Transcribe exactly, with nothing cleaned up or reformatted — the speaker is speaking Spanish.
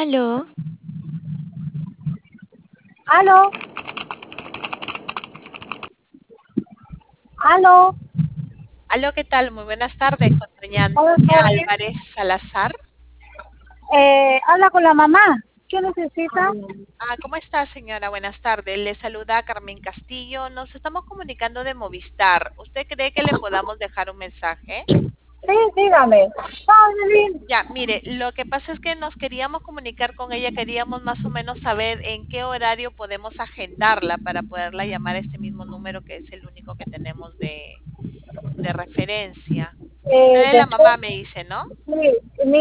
Aló, Aló, aló, Aló, ¿qué tal? Muy buenas tardes, con doña buenas Antonia tardes. Álvarez Salazar. Eh, habla con la mamá. ¿Qué necesita? Ah, ¿cómo está, señora? Buenas tardes. Le saluda Carmen Castillo. Nos estamos comunicando de Movistar. ¿Usted cree que le podamos dejar un mensaje? Sí, dígame. Padre, Ya, mire, lo que pasa es que nos queríamos comunicar con ella, queríamos más o menos saber en qué horario podemos agendarla para poderla llamar a este mismo número que es el único que tenemos de, de referencia. eh, Usted es la después, mamá, me dice, ¿no? sí,